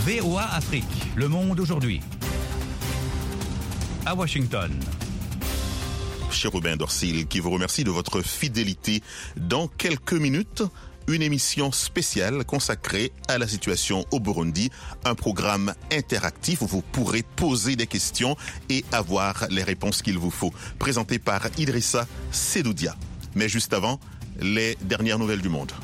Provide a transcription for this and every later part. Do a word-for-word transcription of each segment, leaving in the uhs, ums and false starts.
V O A Afrique, Le Monde aujourd'hui. À Washington. Chérubin Dorsil, qui vous remercie de votre fidélité. Dans quelques minutes, une émission spéciale consacrée à la situation au Burundi, un programme interactif où vous pourrez poser des questions et avoir les réponses qu'il vous faut. Présenté par Idrissa Sedoudia. Mais juste avant, les dernières nouvelles du monde.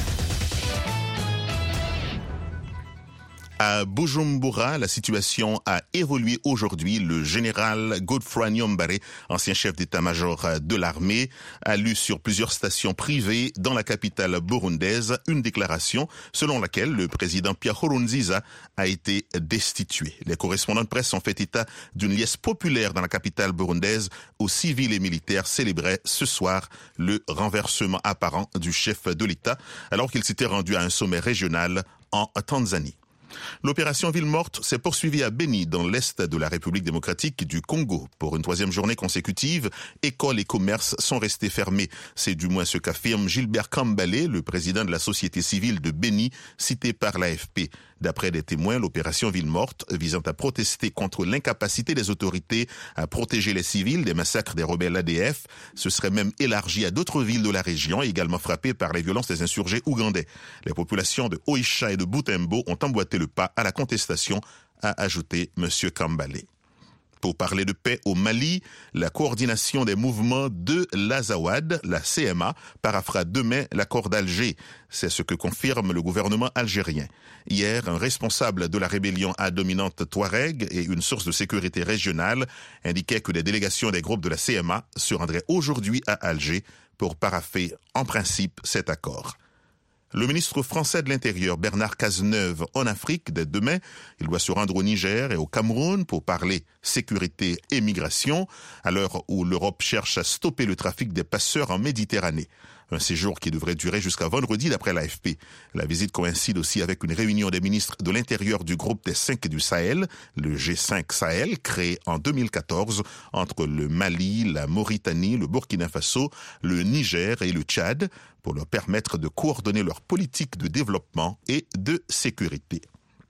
À Bujumbura, la situation a évolué aujourd'hui. Le général Godfrey Niyombare, ancien chef d'état-major de l'armée, a lu sur plusieurs stations privées dans la capitale burundaise une déclaration selon laquelle le président Pierre Nkurunziza a été destitué. Les correspondants de presse ont fait état d'une liesse populaire dans la capitale burundaise où civils et militaires célébraient ce soir le renversement apparent du chef de l'État alors qu'il s'était rendu à un sommet régional en Tanzanie. L'opération Ville morte s'est poursuivie à Beni, dans l'est de la République démocratique du Congo. Pour une troisième journée consécutive, écoles et commerces sont restés fermés. C'est du moins ce qu'affirme Gilbert Kambale, le président de la société civile de Beni, cité par l'A F P. D'après des témoins, l'opération Ville morte, visant à protester contre l'incapacité des autorités à protéger les civils des massacres des rebelles A D F, se serait même élargie à d'autres villes de la région, également frappées par les violences des insurgés ougandais. Les populations de Oisha et de Butembo ont emboîté le pas à la contestation, a ajouté M. Kambale. Pour parler de paix au Mali, la coordination des mouvements de l'Azawad, la C M A, parafera demain l'accord d'Alger. C'est ce que confirme le gouvernement algérien. Hier, un responsable de la rébellion à dominante Touareg et une source de sécurité régionale indiquaient que des délégations des groupes de la C M A se rendraient aujourd'hui à Alger pour parapher en principe cet accord. Le ministre français de l'Intérieur, Bernard Cazeneuve, en Afrique, dès demain, il doit se rendre au Niger et au Cameroun pour parler sécurité et migration, à l'heure où l'Europe cherche à stopper le trafic des passeurs en Méditerranée. Un séjour qui devrait durer jusqu'à vendredi d'après l'A F P. La visite coïncide aussi avec une réunion des ministres de l'Intérieur du groupe des cinq du Sahel, le G cinq Sahel, créé en deux mille quatorze entre le Mali, la Mauritanie, le Burkina Faso, le Niger et le Tchad, pour leur permettre de coordonner leur politique de développement et de sécurité.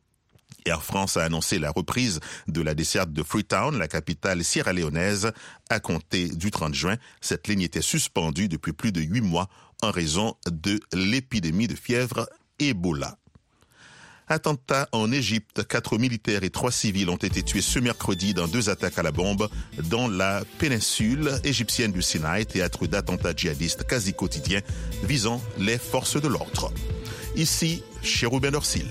Air France a annoncé la reprise de la desserte de Freetown, la capitale sierra-léonaise, à compter du trente juin. Cette ligne était suspendue depuis plus de huit mois en raison de l'épidémie de fièvre Ebola. Attentat en Égypte, quatre militaires et trois civils ont été tués ce mercredi dans deux attaques à la bombe dans la péninsule égyptienne du Sinaï, théâtre d'attentats djihadistes quasi quotidiens visant les forces de l'ordre. Ici, Chérubin Dorsil.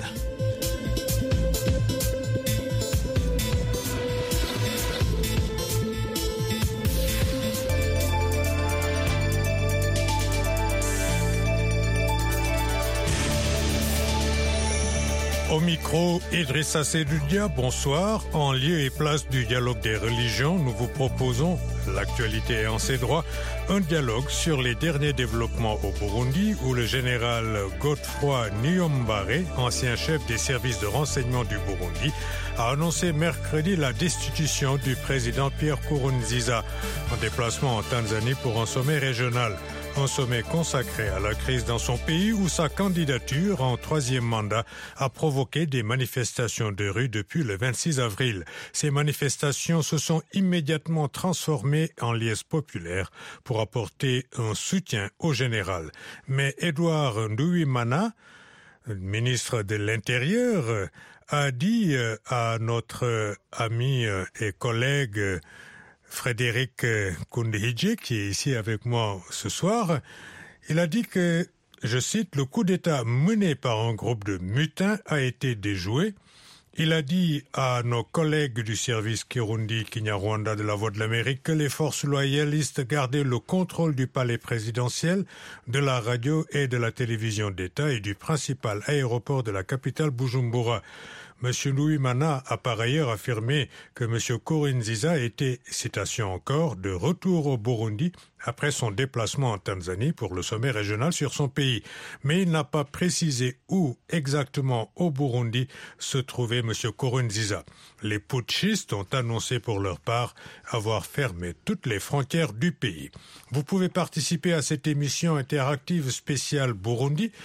Au micro, Idrissa Sedoudia, bonsoir. En lieu et place du dialogue des religions, nous vous proposons, l'actualité en ses droits, un dialogue sur les derniers développements au Burundi où le général Godfrey Niyombare, ancien chef des services de renseignement du Burundi, a annoncé mercredi la destitution du président Pierre Nkurunziza en déplacement en Tanzanie pour un sommet régional. Un sommet consacré à la crise dans son pays où sa candidature en troisième mandat a provoqué des manifestations de rue depuis le vingt-six avril. Ces manifestations se sont immédiatement transformées en liesse populaire pour apporter un soutien au général. Mais Edouard Nduwimana, ministre de l'Intérieur, a dit à notre ami et collègue Frédéric Kundihidji, qui est ici avec moi ce soir, il a dit que, je cite, le coup d'État mené par un groupe de mutins a été déjoué. Il a dit à nos collègues du service Kirundi Kinyarwanda de la Voix de l'Amérique que les forces loyalistes gardaient le contrôle du palais présidentiel, de la radio et de la télévision d'État et du principal aéroport de la capitale Bujumbura. M. Nduwimana a par ailleurs affirmé que M. Nkurunziza était, citation encore, de retour au Burundi après son déplacement en Tanzanie pour le sommet régional sur son pays. Mais il n'a pas précisé où exactement au Burundi se trouvait M. Nkurunziza. Les putschistes ont annoncé pour leur part avoir fermé toutes les frontières du pays. Vous pouvez participer à cette émission interactive spéciale Burundi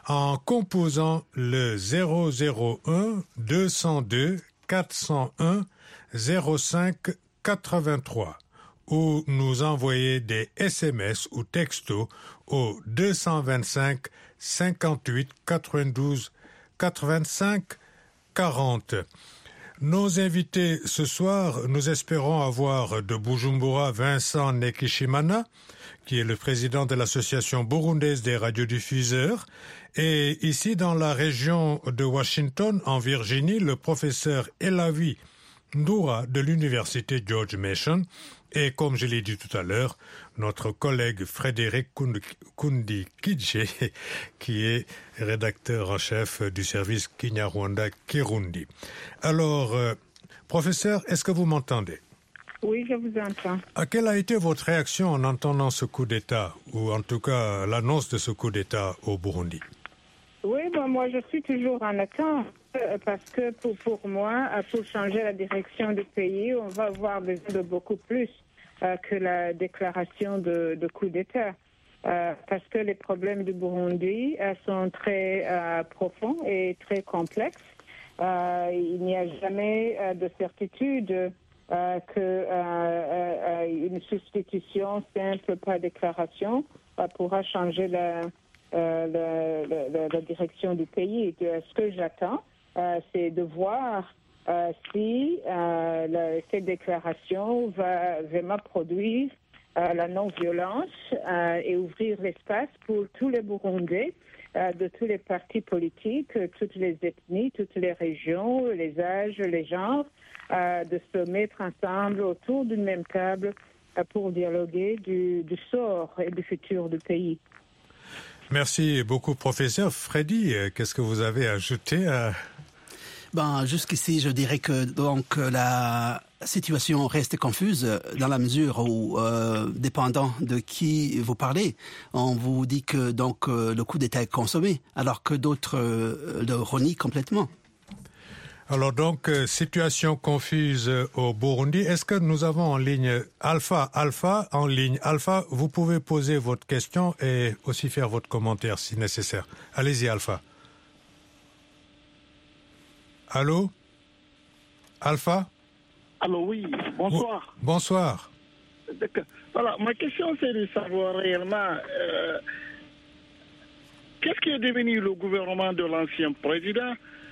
en composant le zéro zéro un deux zéro deux quatre zéro un zéro cinq quatre-vingt-trois ou nous envoyer des S M S ou textos au deux cent vingt-cinq cinquante-huit quatre-vingt-douze quatre-vingt-cinq quarante. Nos invités ce soir, nous espérons avoir de Bujumbura Vincent Nekishimana, qui est le président de l'Association burundaise des radiodiffuseurs, et ici dans la région de Washington, en Virginie, le professeur Elavi Ndoura de l'Université George Mason, et comme je l'ai dit tout à l'heure, notre collègue Frédéric Kundi Kidje, qui est rédacteur en chef du service Kinyarwanda Kirundi. Alors, euh, professeur, est-ce que vous m'entendez? Oui, je vous entends. À quelle a été votre réaction en entendant ce coup d'État, ou en tout cas l'annonce de ce coup d'État au Burundi? Oui, ben moi je suis toujours en attente, parce que pour, pour moi, pour changer la direction du pays, on va avoir besoin de beaucoup plus euh, que la déclaration de, de coup d'État. Euh, parce que les problèmes du Burundi euh, sont très euh, profonds et très complexes. Euh, il n'y a jamais euh, de certitude euh, que euh, euh, une substitution simple par déclaration euh, pourra changer la, euh, la, la, la direction du pays. Et ce que j'attends, euh, c'est de voir euh, si euh, la, cette déclaration va vraiment produire Euh, la non-violence euh, et ouvrir l'espace pour tous les Burundais, euh, de tous les partis politiques, toutes les ethnies, toutes les régions, les âges, les genres, euh, de se mettre ensemble autour d'une même table euh, pour dialoguer du, du sort et du futur du pays. Merci beaucoup, professeur. Freddy, qu'est-ce que vous avez ajouté à... Ben, jusqu'ici, je dirais que donc la situation reste confuse dans la mesure où, euh, dépendant de qui vous parlez, on vous dit que donc euh, le coup d'État est consommé, alors que d'autres euh, le renient complètement. Alors donc, euh, situation confuse au Burundi. Est-ce que nous avons en ligne Alpha, Alpha en ligne? Alpha, vous pouvez poser votre question et aussi faire votre commentaire si nécessaire. Allez-y, Alpha. Allô? Alpha? Allô, oui, bonsoir. Oh, bonsoir. D'accord. Voilà, ma question c'est de savoir réellement euh, qu'est-ce qui est devenu le gouvernement de l'ancien président.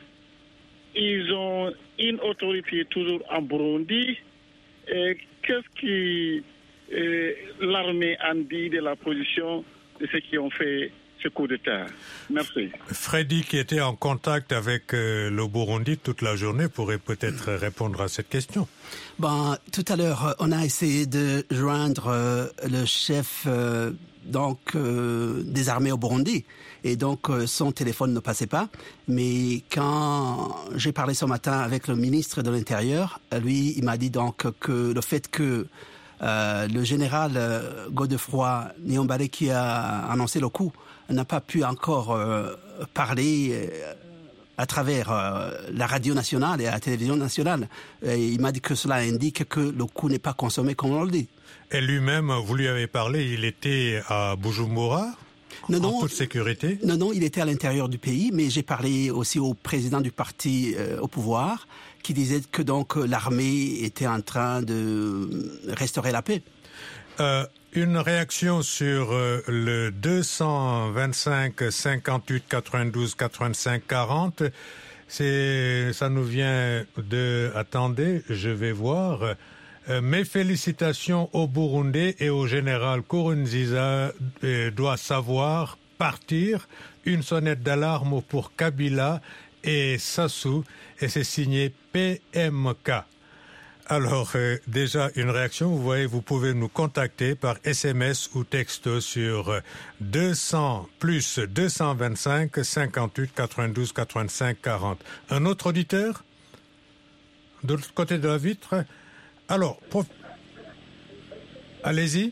Ils ont une autorité toujours en Burundi. Et qu'est-ce qui euh, l'armée en dit de la position de ceux qui ont fait ce coup d'État? Merci. Freddy, qui était en contact avec euh, le Burundi toute la journée, pourrait peut-être répondre à cette question. Ben, tout à l'heure, on a essayé de joindre euh, le chef euh, donc euh, des armées au Burundi, et donc euh, son téléphone ne passait pas. Mais quand j'ai parlé ce matin avec le ministre de l'Intérieur, lui, il m'a dit donc que le fait que euh, le général euh, Godefroy Niyombare, qui a annoncé le coup, n'a pas pu encore euh, parler euh, à travers euh, la radio nationale et la télévision nationale. Et il m'a dit que cela indique que le coup n'est pas consommé comme on le dit. Et lui-même, vous lui avez parlé, il était à Bujumbura, non, en non, toute sécurité? Non, non, il était à l'intérieur du pays, mais j'ai parlé aussi au président du parti euh, au pouvoir, qui disait que donc l'armée était en train de restaurer la paix. Euh, une réaction sur euh, le deux cent vingt-cinq cinquante-huit quatre-vingt-douze quatre-vingt-cinq quarante. C'est, ça nous vient de... Attendez, je vais voir. Euh, mes félicitations au Burundi et au général Nkurunziza euh, doit savoir partir. Une sonnette d'alarme pour Kabila et Sassou, et c'est signé P M K. Alors, euh, déjà, une réaction, vous voyez, vous pouvez nous contacter par S M S ou texto sur deux cents plus deux cent vingt-cinq cinquante-huit quatre-vingt-douze quatre-vingt-cinq quarante. Un autre auditeur? De l'autre côté de la vitre? Alors, prof... allez-y.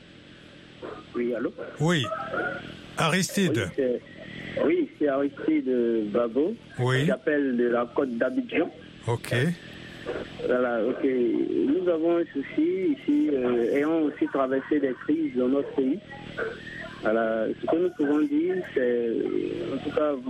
Oui, allô? Oui. Aristide. Oui, c'est, oui, c'est Aristide Babo. Oui. J'appelle de la côte d'Abidjan. Ok. Voilà, ok. Nous avons un souci ici, euh, ayant aussi traversé des crises dans notre pays. Voilà, ce que nous pouvons dire, c'est en tout cas